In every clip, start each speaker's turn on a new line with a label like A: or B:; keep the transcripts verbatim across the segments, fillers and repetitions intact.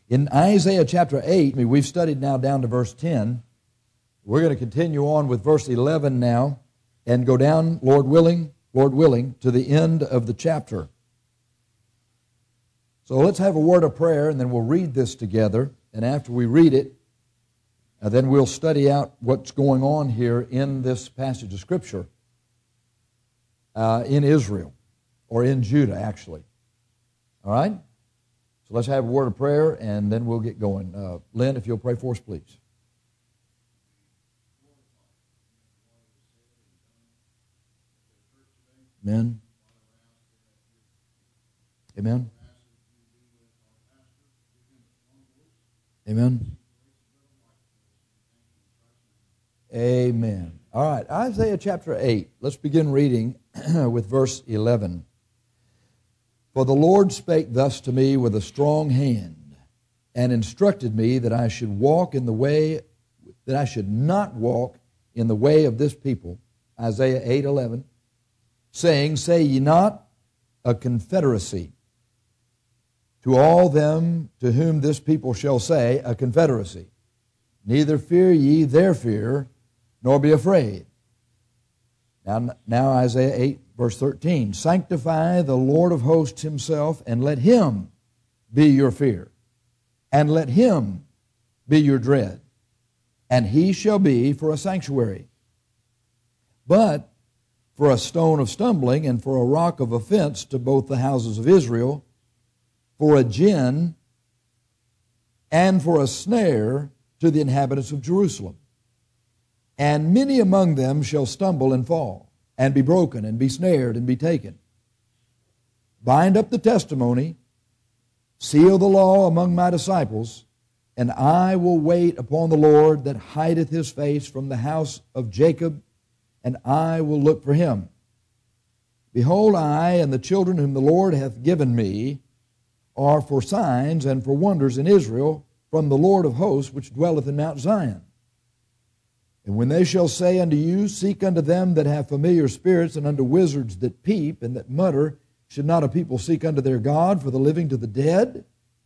A: In Isaiah chapter eight, I mean, we've studied now down to verse ten. We're going to continue on with verse eleven now and go down, Lord willing, Lord willing, to the end of the chapter. So let's have a word of prayer, and then we'll read this together. And after we read it, uh, then we'll study out what's going on here in this passage of Scripture uh, in Israel, or in Judah, actually. All right? So let's have a word of prayer, and then we'll get going. Uh, Lynn, if you'll pray for us, please. Amen. Amen. Amen. Amen. All right, Isaiah chapter eight. Let's begin reading with verse eleven. For the Lord spake thus to me with a strong hand, and instructed me that I should walk in the way, that I should not walk in the way of this people. Isaiah eight eleven, saying, Say ye not a confederacy to all them to whom this people shall say, a confederacy. Neither fear ye their fear, nor be afraid. Now, now Isaiah eight, verse thirteen. Sanctify the Lord of hosts himself, and let him be your fear, and let him be your dread, and he shall be for a sanctuary. But for a stone of stumbling, and for a rock of offense to both the houses of Israel, for a gin, and for a snare to the inhabitants of Jerusalem. And many among them shall stumble and fall, and be broken, and be snared, and be taken. Bind up the testimony, seal the law among my disciples, and I will wait upon the Lord that hideth his face from the house of Jacob, and I will look for him. Behold, I and the children whom the Lord hath given me are for signs and for wonders in Israel from the Lord of hosts, which dwelleth in Mount Zion. And when they shall say unto you, Seek unto them that have familiar spirits, and unto wizards that peep and that mutter, should not a people seek unto their God for the living to the dead?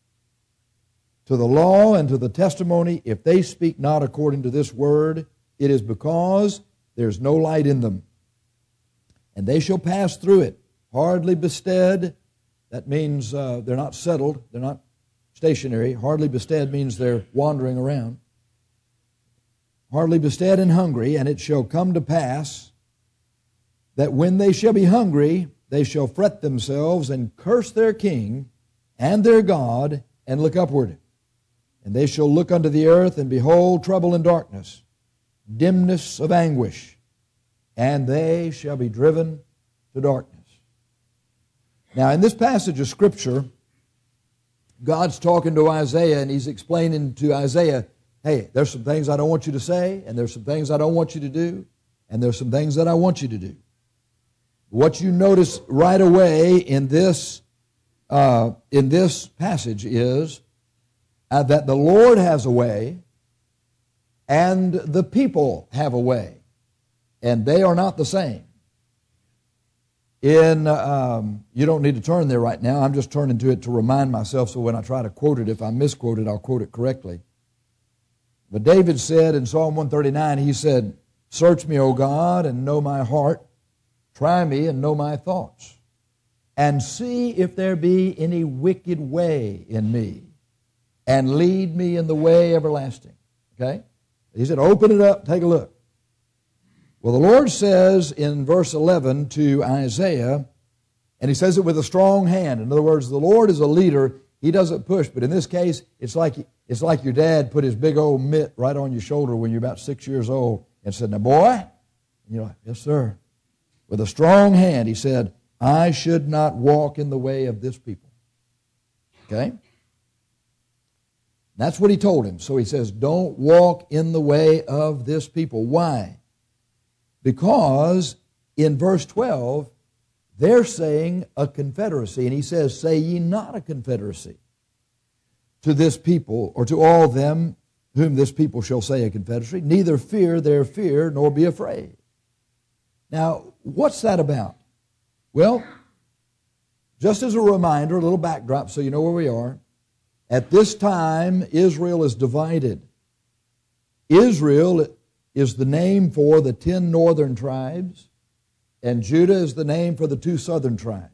A: To the law and to the testimony, if they speak not according to this word, it is because there is no light in them. And they shall pass through it, hardly bestead. That means uh, they're not settled, they're not stationary. Hardly bestead means they're wandering around. Hardly bestead and hungry, and it shall come to pass that when they shall be hungry, they shall fret themselves and curse their king and their God, and look upward. And they shall look unto the earth, and behold trouble and darkness, dimness of anguish, and they shall be driven to darkness. Now, in this passage of Scripture, God's talking to Isaiah, and He's explaining to Isaiah, hey, there's some things I don't want you to say, and there's some things I don't want you to do, and there's some things that I want you to do. What you notice right away in this uh, in this passage is uh, that the Lord has a way, and the people have a way, and they are not the same. In um, you don't need to turn there right now. I'm just turning to it to remind myself, so when I try to quote it, if I misquote it, I'll quote it correctly. But David said in Psalm one thirty-nine, he said, Search me, O God, and know my heart. Try me and know my thoughts. And see if there be any wicked way in me, and lead me in the way everlasting. Okay? He said, open it up, take a look. Well, the Lord says in verse eleven to Isaiah, and He says it with a strong hand. In other words, the Lord is a leader. He doesn't push. But in this case, it's like it's like your dad put his big old mitt right on your shoulder when you're about six years old and said, now, boy, and you're like, yes, sir. With a strong hand, He said, I should not walk in the way of this people. Okay? That's what He told him. So He says, don't walk in the way of this people. Why? Because in verse twelve, they're saying a confederacy. And He says, say ye not a confederacy to this people, or to all them whom this people shall say a confederacy. Neither fear their fear, nor be afraid. Now, what's that about? Well, just as a reminder, a little backdrop so you know where we are. At this time, Israel is divided. Israel is the name for the ten northern tribes, and Judah is the name for the two southern tribes.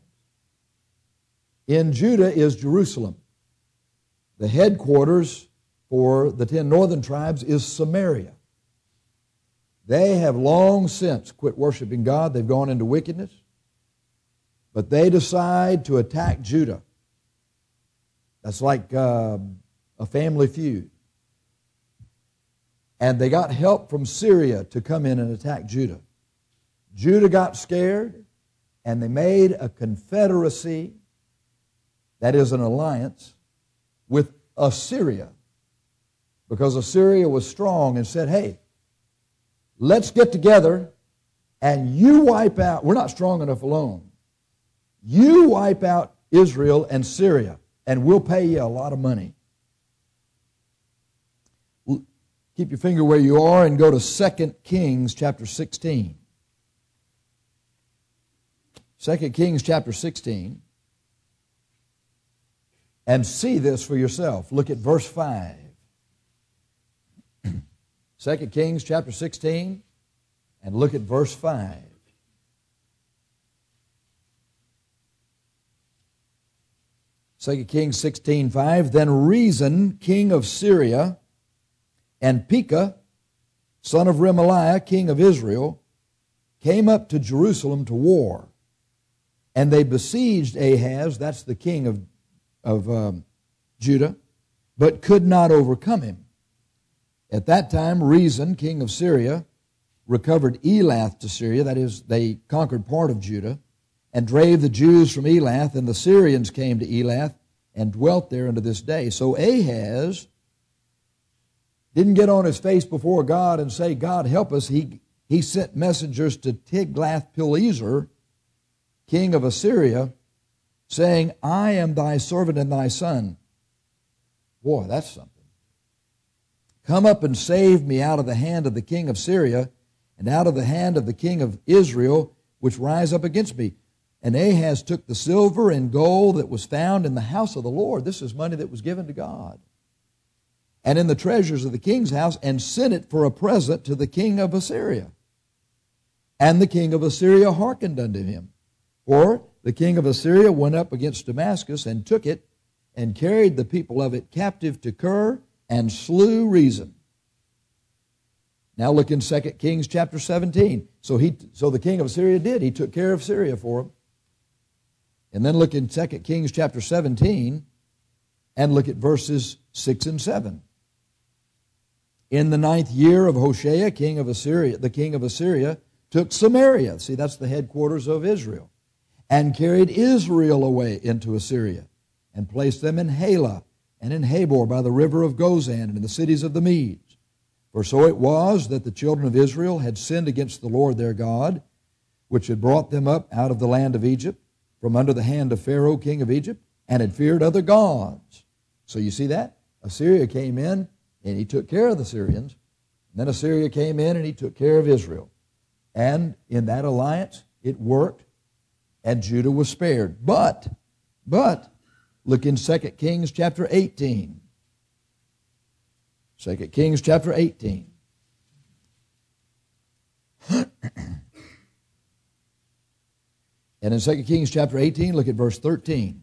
A: In Judah is Jerusalem. The headquarters for the ten northern tribes is Samaria. They have long since quit worshiping God. They've gone into wickedness. But they decide to attack Judah. That's like uh, a family feud. And they got help from Syria to come in and attack Judah. Judah got scared, and they made a confederacy, that is an alliance, with Assyria. Because Assyria was strong and said, hey, let's get together and you wipe out, we're not strong enough alone. You wipe out Israel and Syria, and we'll pay you a lot of money. Keep your finger where you are and go to Second Kings chapter sixteen. Second Kings chapter sixteen. And see this for yourself. Look at verse five. Second Kings chapter sixteen, and look at verse five. Second Kings sixteen five. Then Rezin, king of Syria, and Pekah, son of Remaliah, king of Israel, came up to Jerusalem to war. And they besieged Ahaz, that's the king of, of um, Judah, but could not overcome him. At that time, Rezin, king of Syria, recovered Elath to Syria, that is, they conquered part of Judah, and drave the Jews from Elath, and the Syrians came to Elath and dwelt there unto this day. So Ahaz didn't get on his face before God and say, God, help us. He, he sent messengers to Tiglath-Pileser, king of Assyria, saying, I am thy servant and thy son. Boy, that's something. Come up and save me out of the hand of the king of Syria and out of the hand of the king of Israel, which rise up against me. And Ahaz took the silver and gold that was found in the house of the Lord. This is money that was given to God. And in the treasures of the king's house, and sent it for a present to the king of Assyria. And the king of Assyria hearkened unto him. For the king of Assyria went up against Damascus and took it, and carried the people of it captive to Kir, and slew Rezin. Now look in Second Kings chapter seventeen. So he, so the king of Assyria did. He took care of Syria for him. And then look in Second Kings chapter seventeen, and look at verses six and seven. In the ninth year of Hoshea, king of Assyria, the king of Assyria took Samaria. See, that's the headquarters of Israel. And carried Israel away into Assyria, and placed them in Halah, and in Habor by the river of Gozan, and in the cities of the Medes. For so it was that the children of Israel had sinned against the Lord their God, which had brought them up out of the land of Egypt, from under the hand of Pharaoh, king of Egypt, and had feared other gods. So you see that? Assyria came in, and he took care of the Syrians. And then Assyria came in, and he took care of Israel. And in that alliance, it worked, and Judah was spared. But, but, look in Second Kings chapter eighteen. Second Kings chapter eighteen. And in Second Kings chapter eighteen, look at verse thirteen.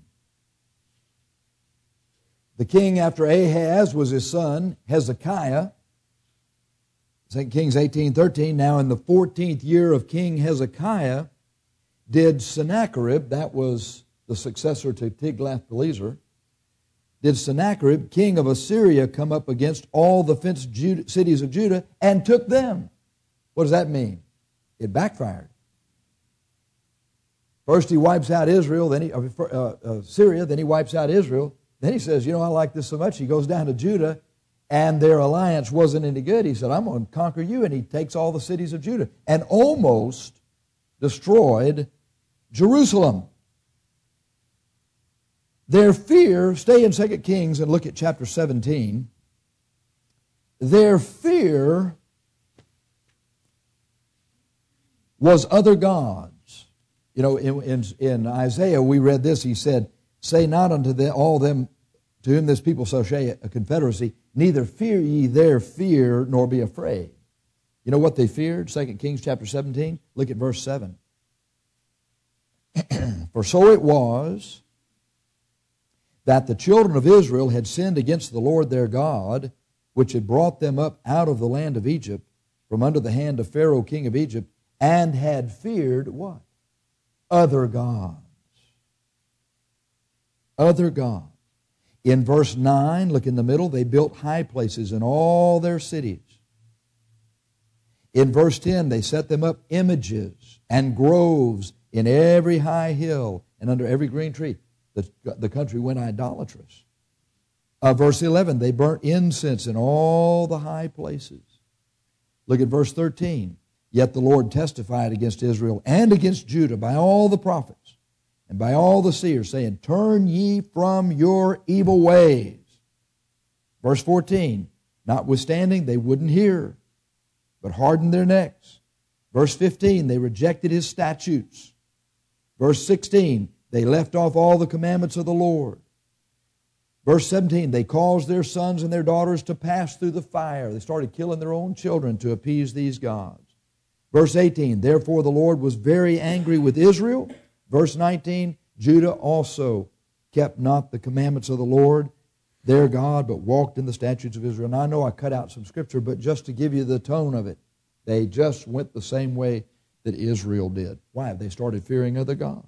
A: The king after Ahaz was his son, Hezekiah. Second Kings eighteen thirteen. Now in the fourteenth year of King Hezekiah did Sennacherib, that was the successor to Tiglath-Pileser, did Sennacherib, king of Assyria, come up against all the fenced Judah, cities of Judah and took them. What does that mean? It backfired. First he wipes out Israel, then he, uh, uh, Syria, then he wipes out Israel. Then he says, you know, I like this so much. He goes down to Judah, and their alliance wasn't any good. He said, I'm going to conquer you. And he takes all the cities of Judah and almost destroyed Jerusalem. Their fear, stay in Second Kings and look at chapter seventeen. Their fear was other gods. You know, in, in, in Isaiah we read this. He said, say not unto them, all them, to whom this people shall show a confederacy, neither fear ye their fear, nor be afraid. You know what they feared? Second Kings chapter seventeen. Look at verse seven. For so it was that the children of Israel had sinned against the Lord their God, which had brought them up out of the land of Egypt, from under the hand of Pharaoh king of Egypt, and had feared what? Other gods. Other gods. In verse nine, look in the middle, they built high places in all their cities. In verse ten, they set them up images and groves in every high hill and under every green tree. The, the country went idolatrous. Uh, verse eleven, they burnt incense in all the high places. Look at verse thirteen. Yet the Lord testified against Israel and against Judah by all the prophets and by all the seers, saying, turn ye from your evil ways. Verse fourteen, notwithstanding, they wouldn't hear, but hardened their necks. Verse fifteen, they rejected his statutes. Verse sixteen, they left off all the commandments of the Lord. Verse seventeen, they caused their sons and their daughters to pass through the fire. They started killing their own children to appease these gods. Verse eighteen, therefore the Lord was very angry with Israel. Verse nineteen, Judah also kept not the commandments of the Lord their God, but walked in the statutes of Israel. Now I know I cut out some scripture, but just to give you the tone of it, they just went the same way that Israel did. Why? They started fearing other gods.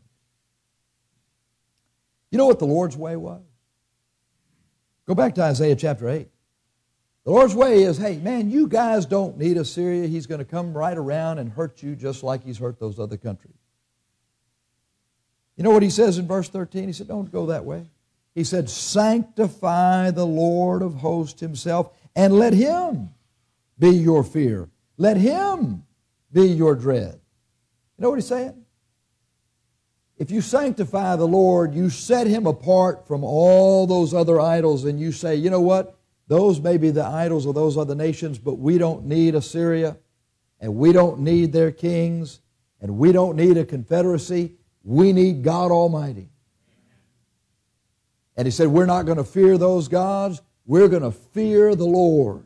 A: You know what the Lord's way was? Go back to Isaiah chapter eight. The Lord's way is, hey, man, you guys don't need Assyria. He's going to come right around and hurt you just like he's hurt those other countries. You know what he says in verse thirteen? He said, don't go that way. He said, sanctify the Lord of hosts himself, and let him be your fear. Let him be your dread. You know what he's saying? If you sanctify the Lord, you set him apart from all those other idols, and you say, you know what? Those may be the idols of those other nations, but we don't need Assyria, and we don't need their kings, and we don't need a confederacy. We need God Almighty. And he said, we're not going to fear those gods. We're going to fear the Lord.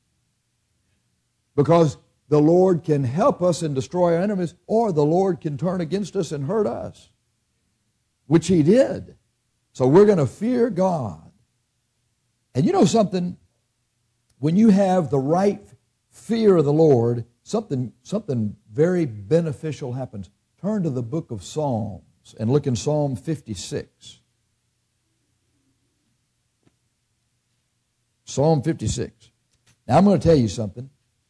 A: Because the Lord can help us and destroy our enemies, or the Lord can turn against us and hurt us, which he did. So we're going to fear God. And you know something? When you have the right fear of the Lord, something, something very beneficial happens. Turn to the book of Psalms and look in Psalm fifty-six. Psalm fifty-six. Now I'm going to tell you something.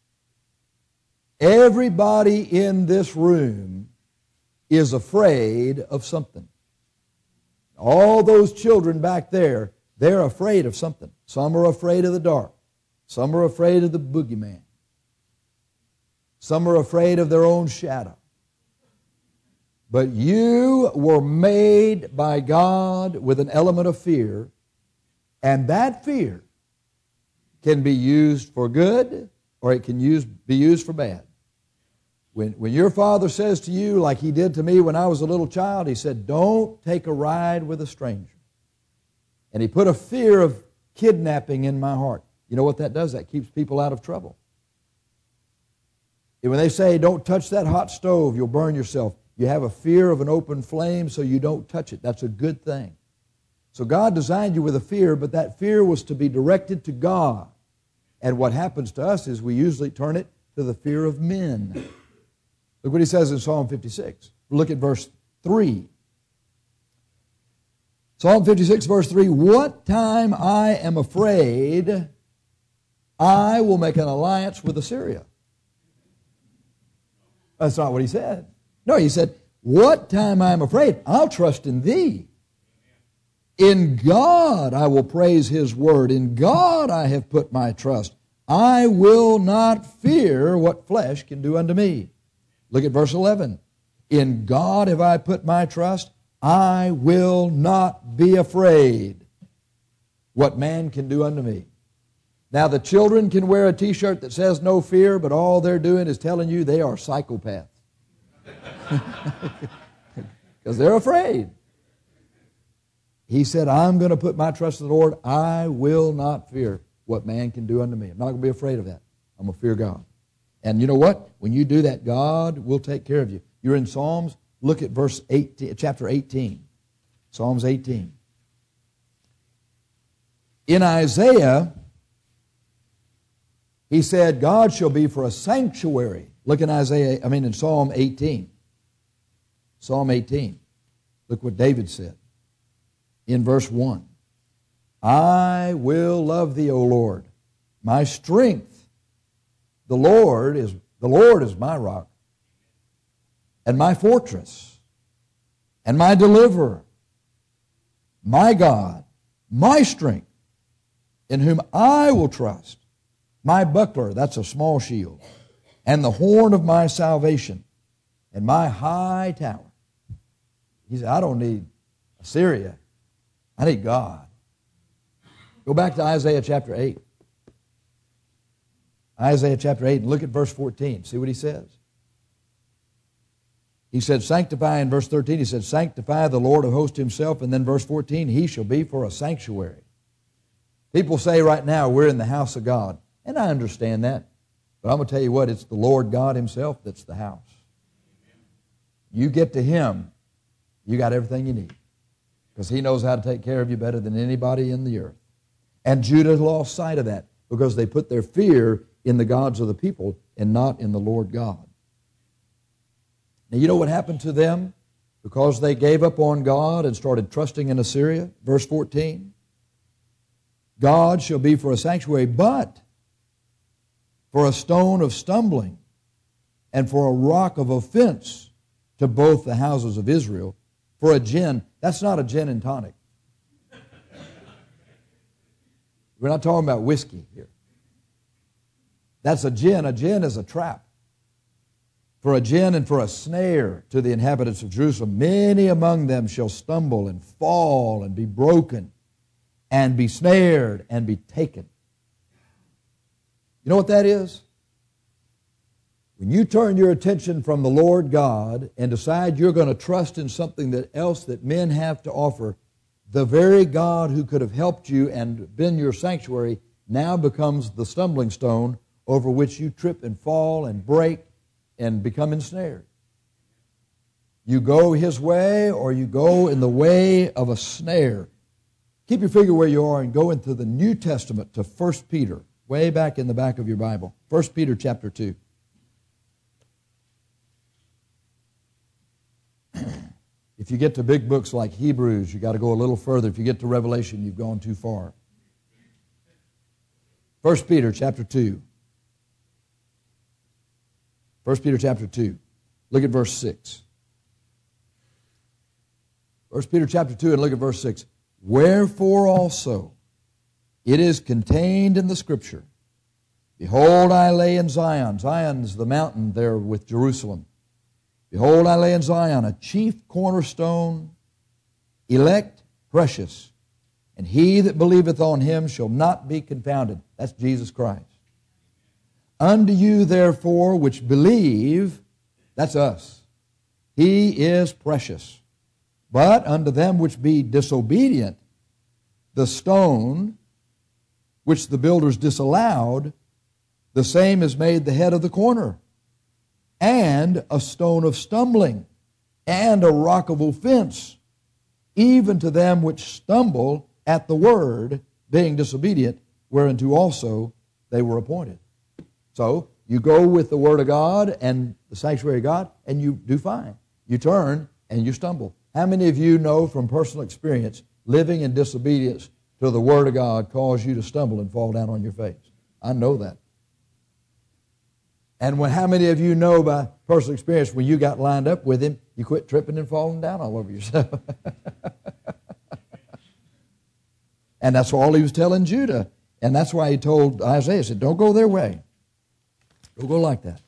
A: Everybody in this room is afraid of something. All those children back there, they're afraid of something. Some are afraid of the dark. Some are afraid of the boogeyman. Some are afraid of their own shadow. But you were made by God with an element of fear, and that fear can be used for good or it can use, be used for bad. When, when your father says to you, like he did to me when I was a little child, he said, don't take a ride with a stranger. And he put a fear of kidnapping in my heart. You know what that does? That keeps people out of trouble. And when they say, don't touch that hot stove, you'll burn yourself, you have a fear of an open flame, so you don't touch it. That's a good thing. So God designed you with a fear, but that fear was to be directed to God. And what happens to us is we usually turn it to the fear of men. Look what he says in Psalm fifty-six. Look at verse three. Psalm fifty-six, verse three, what time I am afraid, I will make an alliance with Assyria. That's not what he said. No, he said, what time I am afraid, I'll trust in thee. In God I will praise his word. In God I have put my trust. I will not fear what flesh can do unto me. Look at verse eleven. In God have I put my trust. I will not be afraid what man can do unto me. Now the children can wear a t-shirt that says no fear, but all they're doing is telling you they are psychopaths. Because they're afraid. He said, I'm going to put my trust in the Lord. I will not fear what man can do unto me. I'm not going to be afraid of that. I'm going to fear God. And you know what? When you do that, God will take care of you. You're in Psalms. Look at verse eighteen, chapter eighteen. Psalms eighteen. In Isaiah, he said, God shall be for a sanctuary. Look in Isaiah, I mean in Psalm eighteen. Psalm eighteen. Look what David said in verse one. I will love thee, O Lord, my strength. The Lord is the Lord is my rock, and my fortress, and my deliverer, my God, my strength, in whom I will trust, my buckler, that's a small shield, and the horn of my salvation, and my high tower. He said, I don't need Assyria. I need God. Go back to Isaiah chapter eight. Isaiah chapter eight, and look at verse fourteen. See what he says. He said, sanctify, in verse thirteen, he said, sanctify the Lord of hosts himself. And then verse fourteen, he shall be for a sanctuary. People say right now, we're in the house of God. And I understand that. But I'm going to tell you what, it's the Lord God himself that's the house. You get to him, you got everything you need. Because he knows how to take care of you better than anybody in the earth. And Judah lost sight of that because they put their fear in the gods of the people and not in the Lord God. Now you know what happened to them? Because they gave up on God and started trusting in Assyria. Verse fourteen. God shall be for a sanctuary, but for a stone of stumbling and for a rock of offense to both the houses of Israel. For a gin, that's not a gin and tonic. We're not talking about whiskey here. That's a gin. A gin is a trap. For a gin and for a snare to the inhabitants of Jerusalem. Many among them shall stumble and fall and be broken and be snared and be taken. You know what that is? When you turn your attention from the Lord God and decide you're going to trust in something that else that men have to offer, the very God who could have helped you and been your sanctuary now becomes the stumbling stone over which you trip and fall and break and become ensnared. You go his way or you go in the way of a snare. Keep your finger where you are and go into the New Testament to First Peter, way back in the back of your Bible. First Peter chapter two. If you get to big books like Hebrews, you got to go a little further. If you get to Revelation, you've gone too far. First Peter chapter two. First Peter chapter two. Look at verse six. First Peter chapter two and look at verse six. Wherefore also it is contained in the Scripture, behold, I lay in Zion. Zion's the mountain there with Jerusalem. Behold, I lay in Zion a chief cornerstone, elect, precious, and he that believeth on him shall not be confounded. That's Jesus Christ. Unto you, therefore, which believe, that's us, he is precious. But unto them which be disobedient, the stone which the builders disallowed, the same is made the head of the corner, and a stone of stumbling, and a rock of offense, even to them which stumble at the word, being disobedient, whereunto also they were appointed. So, you go with the Word of God and the sanctuary of God, and you do fine. You turn, and you stumble. How many of you know from personal experience, living in disobedience to the Word of God caused you to stumble and fall down on your face? I know that. And when, how many of you know by personal experience when you got lined up with Him, you quit tripping and falling down all over yourself? And that's all He was telling Judah. And that's why He told Isaiah, He said, don't go their way. Don't go like that.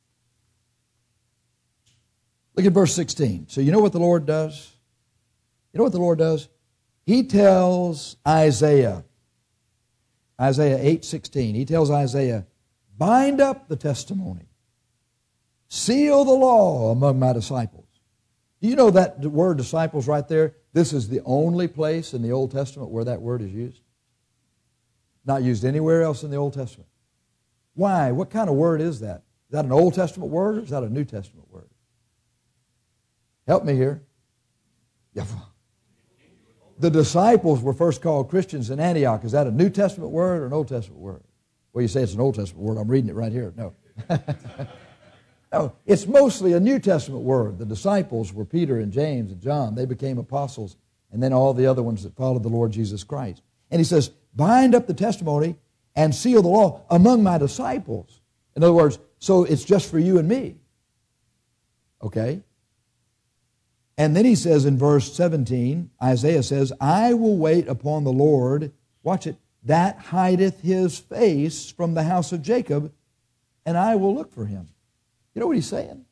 A: Look at verse sixteen. So you know what the Lord does? You know what the Lord does? He tells Isaiah, Isaiah eight sixteen, He tells Isaiah, bind up the testimony, seal the law among my disciples. Do you know that word disciples right there? This is the only place in the Old Testament where that word is used. Not used anywhere else in the Old Testament. Why? What kind of word is that? Is that an Old Testament word or is that a New Testament word? Help me here. Yeah. The disciples were first called Christians in Antioch. Is that a New Testament word or an Old Testament word? Well, you say it's an Old Testament word. I'm reading it right here. No. No, it's mostly a New Testament word. The disciples were Peter and James and John. They became apostles, and then all the other ones that followed the Lord Jesus Christ. And he says, bind up the testimony and seal the law among my disciples. In other words, so it's just for you and me. Okay? And then he says in verse seventeen, Isaiah says, I will wait upon the Lord, watch it, that hideth his face from the house of Jacob, and I will look for him. You know what he's saying?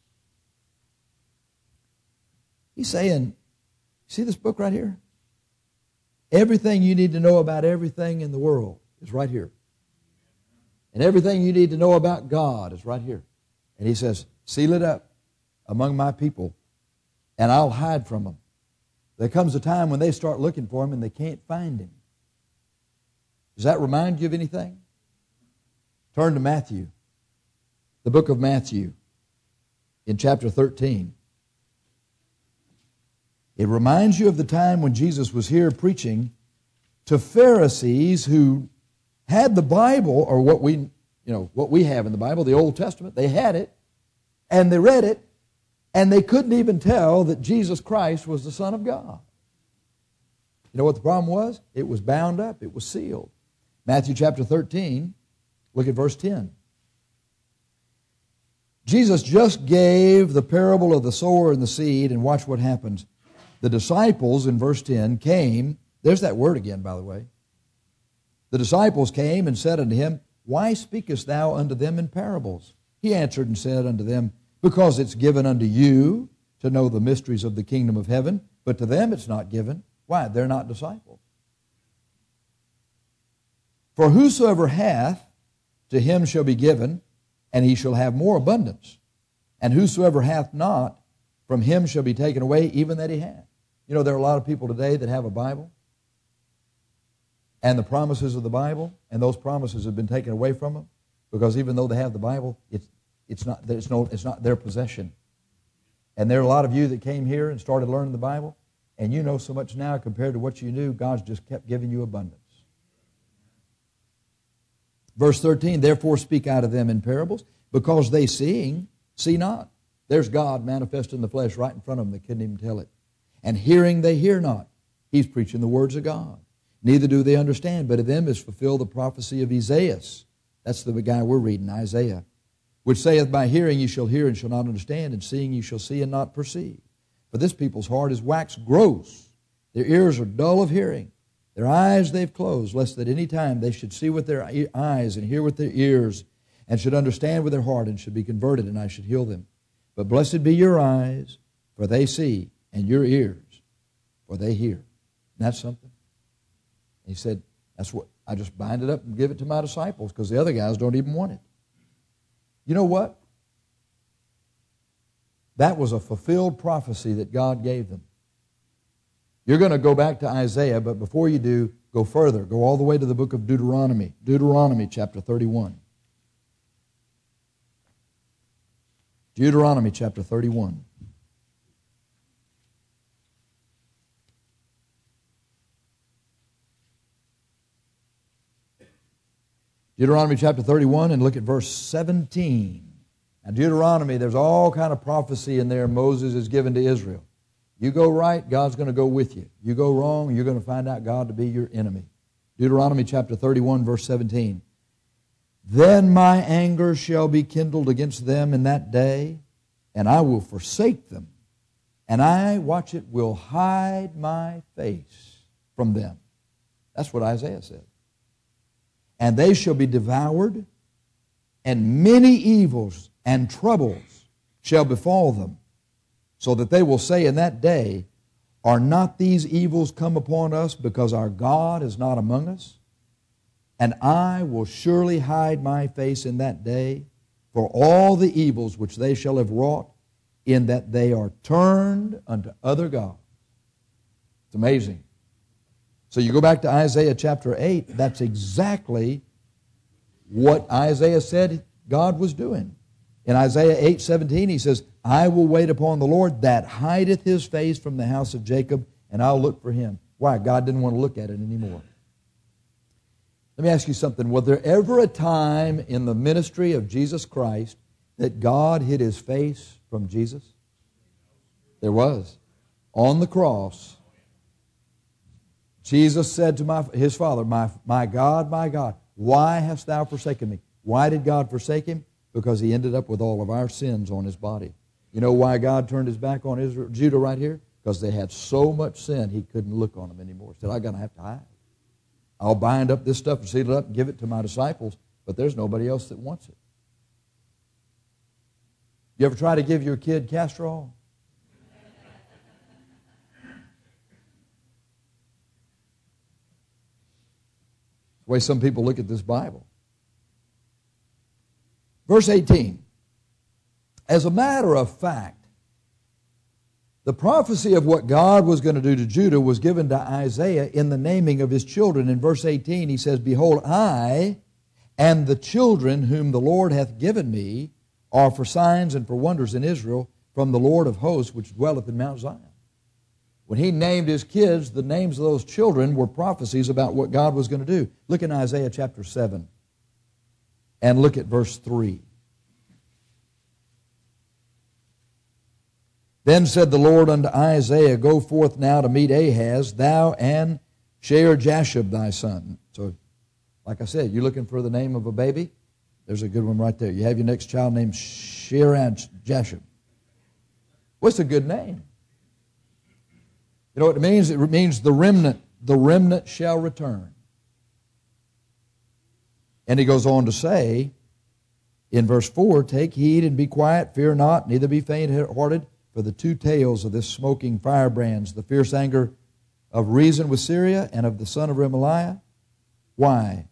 A: He's saying, see this book right here? Everything you need to know about everything in the world is right here. And everything you need to know about God is right here. And he says, seal it up among my people, and I'll hide from them. There comes a time when they start looking for him and they can't find him. Does that remind you of anything? Turn to Matthew, the book of Matthew, in chapter thirteen. It reminds you of the time when Jesus was here preaching to Pharisees who had the Bible, or what we, you know, what we have in the Bible, the Old Testament. They had it, and they read it, and they couldn't even tell that Jesus Christ was the Son of God. You know what the problem was? It was bound up. It was sealed. Matthew chapter thirteen, look at verse ten. Jesus just gave the parable of the sower and the seed, and watch what happens. The disciples, in verse ten, came. There's that word again, by the way. The disciples came and said unto him, why speakest thou unto them in parables? He answered and said unto them, because it's given unto you to know the mysteries of the kingdom of heaven, but to them it's not given. Why? They're not disciples. For whosoever hath, to him shall be given, and he shall have more abundance. And whosoever hath not, from him shall be taken away, even that he hath. You know, there are a lot of people today that have a Bible, and the promises of the Bible, and those promises have been taken away from them, because even though they have the Bible, it's, it's, not, it's, no, it's not their possession. And there are a lot of you that came here and started learning the Bible, and you know so much now compared to what you knew. God's just kept giving you abundance. Verse thirteen, therefore speak out of them in parables, because they seeing, see not. There's God manifest in the flesh right in front of them. They couldn't even tell it. And hearing they hear not. He's preaching the words of God. Neither do they understand, but of them is fulfilled the prophecy of Isaiah. That's the guy we're reading, Isaiah. Which saith, by hearing ye shall hear and shall not understand, and seeing ye shall see and not perceive. For this people's heart is waxed gross. Their ears are dull of hearing. Their eyes they've closed, lest at any time they should see with their eyes and hear with their ears, and should understand with their heart, and should be converted, and I should heal them. But blessed be your eyes, for they see, and your ears, for they hear. And that's something. He said, that's what, I just bind it up and give it to my disciples, because the other guys don't even want it. You know what? That was a fulfilled prophecy that God gave them. You're going to go back to Isaiah, but before you do, go further. Go all the way to the book of Deuteronomy. Deuteronomy chapter thirty-one. Deuteronomy chapter thirty-one. Deuteronomy chapter thirty-one, and look at verse seventeen. Now Deuteronomy, there's all kind of prophecy in there Moses is given to Israel. You go right, God's going to go with you. You go wrong, you're going to find out God to be your enemy. Deuteronomy chapter thirty-one, verse seventeen. Then my anger shall be kindled against them in that day, and I will forsake them. And I, watch it, will hide my face from them. That's what Isaiah said. And they shall be devoured, and many evils and troubles shall befall them, so that they will say in that day, are not these evils come upon us because our God is not among us? And I will surely hide my face in that day for all the evils which they shall have wrought, in that they are turned unto other gods. It's amazing. So you go back to Isaiah chapter eight, that's exactly what Isaiah said God was doing. In Isaiah eight seventeen, he says, I will wait upon the Lord that hideth his face from the house of Jacob, and I'll look for him. Why? God didn't want to look at it anymore. Let me ask you something. Was there ever a time in the ministry of Jesus Christ that God hid his face from Jesus? There was. On the cross, Jesus said to my, his Father, my, my God, my God, why hast thou forsaken me? Why did God forsake him? Because he ended up with all of our sins on his body. You know why God turned his back on Israel, Judah right here? Because they had so much sin he couldn't look on them anymore. He said, I'm going to have to hide. I'll bind up this stuff and seal it up and give it to my disciples, but there's nobody else that wants it. You ever try to give your kid castor oil? The way some people look at this Bible. Verse eighteen. As a matter of fact, the prophecy of what God was going to do to Judah was given to Isaiah in the naming of his children. In verse eighteen, he says, Behold, I and the children whom the Lord hath given me are for signs and for wonders in Israel from the Lord of hosts, which dwelleth in Mount Zion. When he named his kids, the names of those children were prophecies about what God was going to do. Look in Isaiah chapter seven and look at verse three. Then said the Lord unto Isaiah, Go forth now to meet Ahaz, thou and Shear-Jashub thy son. So, like I said, you're looking for the name of a baby? There's a good one right there. You have your next child named Shear-Jashub. What's a good name? You know what it means? It means the remnant. The remnant shall return. And he goes on to say, in verse four, Take heed and be quiet, fear not, neither be faint-hearted, for the two tails of this smoking firebrands, the fierce anger of Rezin with Syria and of the son of Remaliah. Why?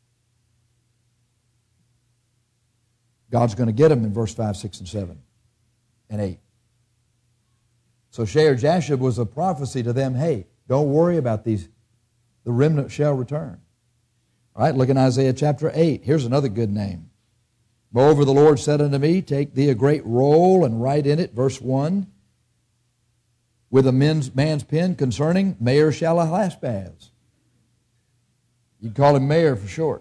A: God's going to get them in verse five, six, and seven, and eight. So Shear-Jashub was a prophecy to them, hey, don't worry about these. The remnant shall return. All right, look in Isaiah chapter eight. Here's another good name. Moreover, the Lord said unto me, Take thee a great roll and write in it, verse one, with a man's, man's pen concerning Maher-Shalal-Hash-Baz. You'd call him Mayor for short.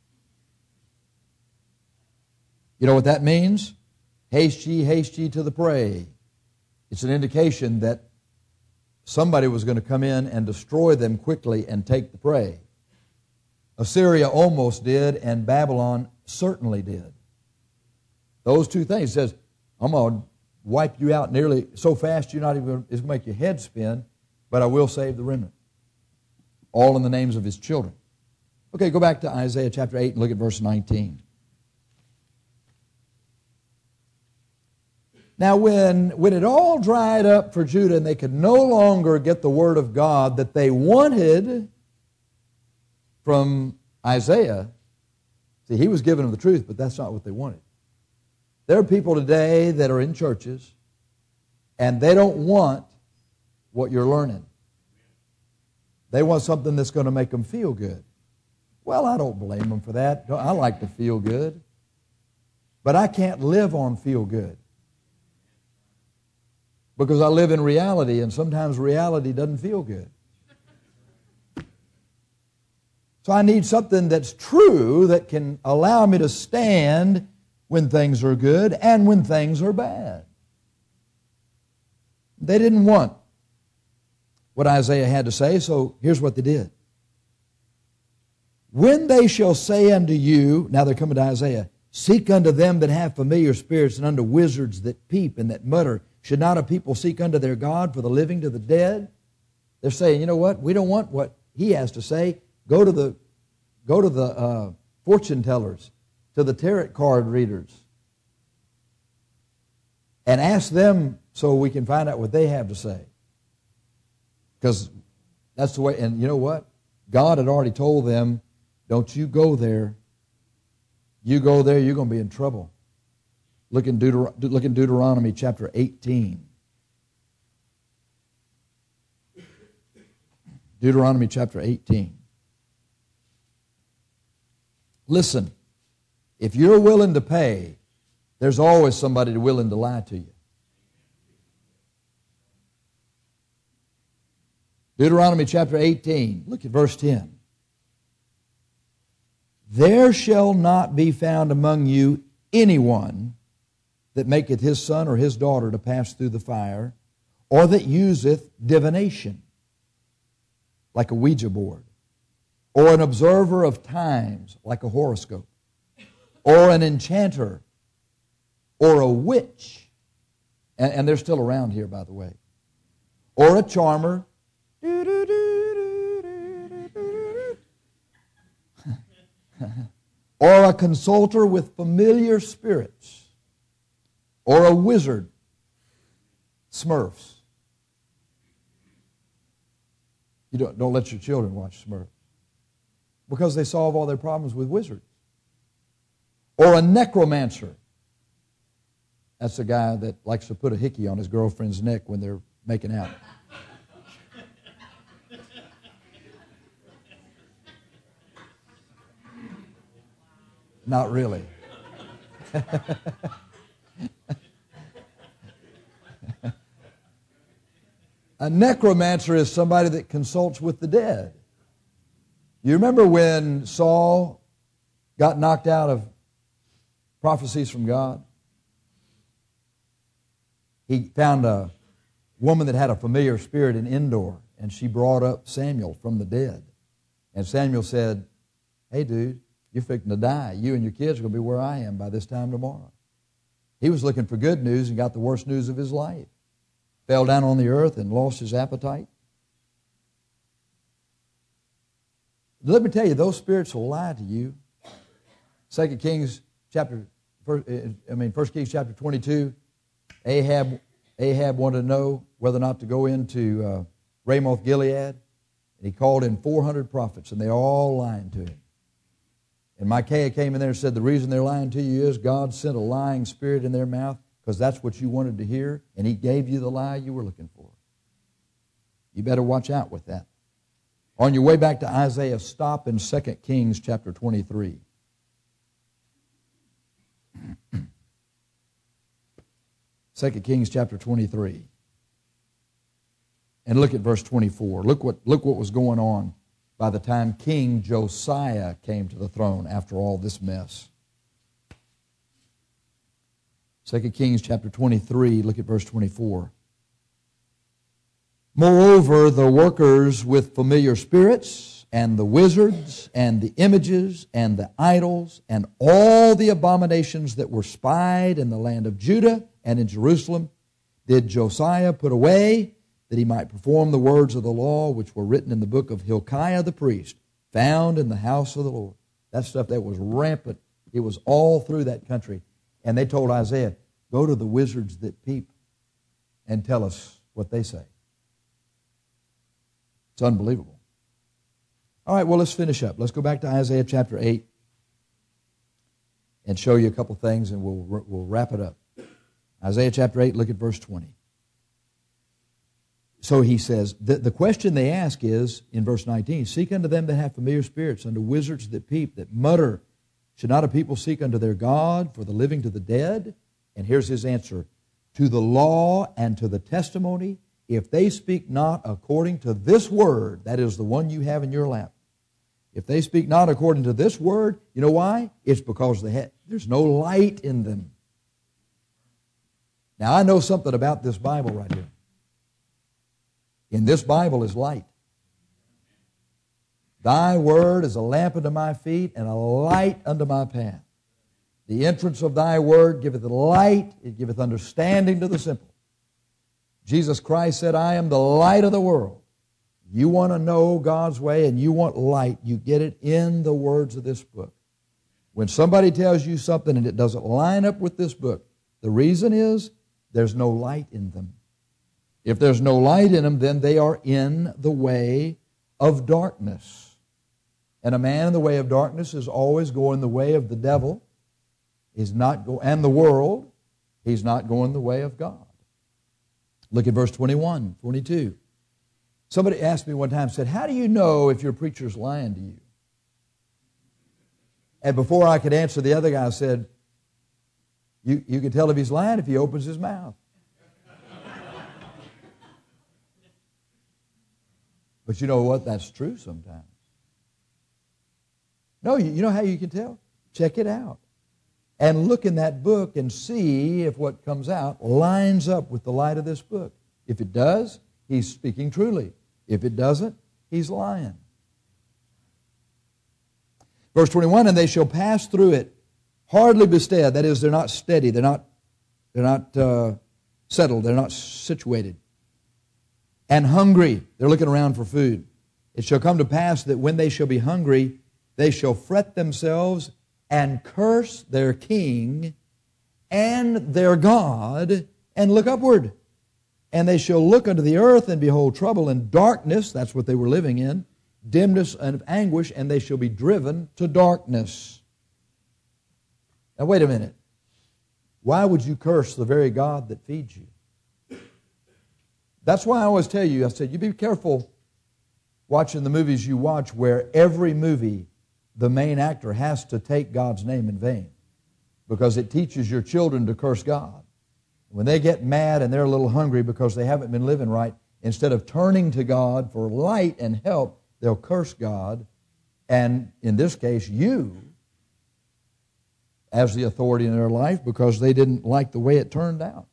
A: You know what that means? Haste ye, haste ye to the prey. It's an indication that somebody was going to come in and destroy them quickly and take the prey. Assyria almost did, and Babylon certainly did. Those two things. It says, I'm going to wipe you out nearly so fast you're not even, it's going to make your head spin, but I will save the remnant. All in the names of his children. Okay, go back to Isaiah chapter eight and look at verse nineteen. Now, when, when it all dried up for Judah and they could no longer get the word of God that they wanted from Isaiah, see, he was giving them the truth, but that's not what they wanted. There are people today that are in churches and they don't want what you're learning. They want something that's going to make them feel good. Well, I don't blame them for that. I like to feel good. But I can't live on feel good. Because I live in reality, and sometimes reality doesn't feel good. So I need something that's true that can allow me to stand when things are good and when things are bad. They didn't want what Isaiah had to say, so here's what they did. When they shall say unto you, now they're coming to Isaiah, seek unto them that have familiar spirits and unto wizards that peep and that mutter, should not a people seek unto their God for the living to the dead? They're saying, you know what? We don't want what he has to say. Go to the, go to the uh, fortune tellers, to the tarot card readers, and ask them so we can find out what they have to say. Because that's the way, and you know what? God had already told them, don't you go there. You go there, you're going to be in trouble. Look in, Deuter- look in Deuteronomy chapter eighteen. Deuteronomy chapter eighteen. Listen, if you're willing to pay, there's always somebody willing to lie to you. Deuteronomy chapter eighteen, look at verse ten. There shall not be found among you anyone that maketh his son or his daughter to pass through the fire, or that useth divination, like a Ouija board, or an observer of times, like a horoscope, or an enchanter, or a witch, and, and they're still around here, by the way, or a charmer, or a consulter with familiar spirits, or a wizard, Smurfs. You don't, don't let your children watch Smurfs, because they solve all their problems with wizards. Or a necromancer. That's the guy that likes to put a hickey on his girlfriend's neck when they're making out. Not really. A necromancer is somebody that consults with the dead. You remember when Saul got knocked out of prophecies from God? He found a woman that had a familiar spirit in Endor, and she brought up Samuel from the dead. And Samuel said, hey, dude, you're fixing to die. You and your kids are going to be where I am by this time tomorrow. He was looking for good news and got the worst news of his life. Fell down on the earth and lost his appetite. Let me tell you, those spirits will lie to you. Second Kings chapter, I mean First Kings chapter twenty-two. Ahab, Ahab wanted to know whether or not to go into uh, Ramoth Gilead, and he called in four hundred prophets, and they all lying to him. And Micaiah came in there and said, the reason they're lying to you is God sent a lying spirit in their mouth, because that's what you wanted to hear, and he gave you the lie you were looking for. You better watch out with that. On your way back to Isaiah, stop in Second Kings chapter twenty-three. Second Kings chapter twenty-three. And look at verse twenty-four. Look what, look what was going on by the time King Josiah came to the throne after all this mess. Second Kings chapter twenty-three, look at verse twenty-four. Moreover, the workers with familiar spirits, and the wizards, and the images, and the idols, and all the abominations that were spied in the land of Judah and in Jerusalem, did Josiah put away, that he might perform the words of the law which were written in the book of Hilkiah the priest, found in the house of the Lord. That stuff that was rampant. It was all through that country. And they told Isaiah, go to the wizards that peep and tell us what they say. It's unbelievable. All right, well, let's finish up. Let's go back to Isaiah chapter eight and show you a couple things, and we'll, we'll wrap it up. Isaiah chapter eight, look at verse twenty. So he says, the, the question they ask is, in verse nineteen, seek unto them that have familiar spirits, unto wizards that peep, that mutter. Should not a people seek unto their God, for the living to the dead? And here's his answer. To the law and to the testimony, if they speak not according to this word, that is the one you have in your lap. If they speak not according to this word, you know why? It's because they have, there's no light in them. Now, I know something about this Bible right here. In this Bible is light. Thy word is a lamp unto my feet and a light unto my path. The entrance of thy word giveth light, it giveth understanding to the simple. Jesus Christ said, I am the light of the world. You want to know God's way and you want light, you get it in the words of this book. When somebody tells you something and it doesn't line up with this book, the reason is there's no light in them. If there's no light in them, then they are in the way of darkness. And a man in the way of darkness is always going the way of the devil, is not go, and the world, He's not going the way of God. Look at verse twenty-one, twenty-two. Somebody asked me one time, said, how do you know if your preacher's lying to you? And before I could answer, the other guy said, you, you can tell if he's lying if he opens his mouth. But you know what? That's true sometimes. No, you, you know how you can tell? Check it out. And look in that book and see if what comes out lines up with the light of this book. If it does, he's speaking truly. If it doesn't, he's lying. Verse twenty-one, and they shall pass through it, hardly bestead. That is, they're not steady. They're not, they're not uh, settled. They're not situated. And hungry. They're looking around for food. It shall come to pass that when they shall be hungry, they shall fret themselves and curse their king and their God, and look upward. And they shall look unto the earth, and behold trouble and darkness, that's what they were living in, dimness and anguish, and they shall be driven to darkness. Now wait a minute. Why would you curse the very God that feeds you? That's why I always tell you, I said, you be careful watching the movies you watch where every movie the main actor has to take God's name in vain, because it teaches your children to curse God. When they get mad and they're a little hungry because they haven't been living right, instead of turning to God for light and help, they'll curse God, and in this case, you, as the authority in their life, because they didn't like the way it turned out.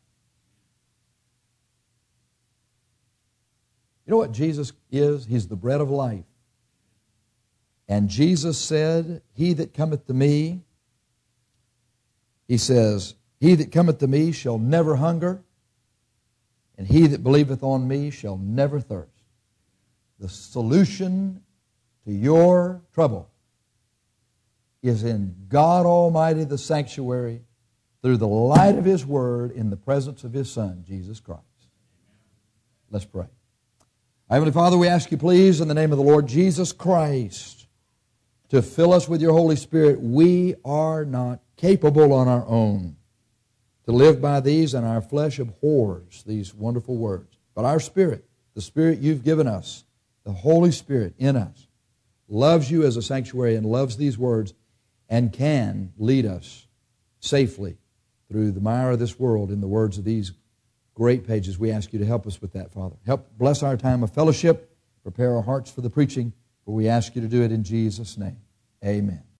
A: You know what Jesus is? He's the bread of life. And Jesus said, he that cometh to me, he says, he that cometh to me shall never hunger, and he that believeth on me shall never thirst. The solution to your trouble is in God Almighty, the sanctuary, through the light of His Word, in the presence of His Son, Jesus Christ. Let's pray. Heavenly Father, we ask you, please, in the name of the Lord Jesus Christ, to fill us with your Holy Spirit. We are not capable on our own to live by these, and our flesh abhors these wonderful words. But our spirit, the Spirit you've given us, the Holy Spirit in us, loves you as a sanctuary and loves these words and can lead us safely through the mire of this world in the words of these great pages. We ask you to help us with that, Father. Help bless our time of fellowship, prepare our hearts for the preaching, for we ask you to do it in Jesus' name. Amen.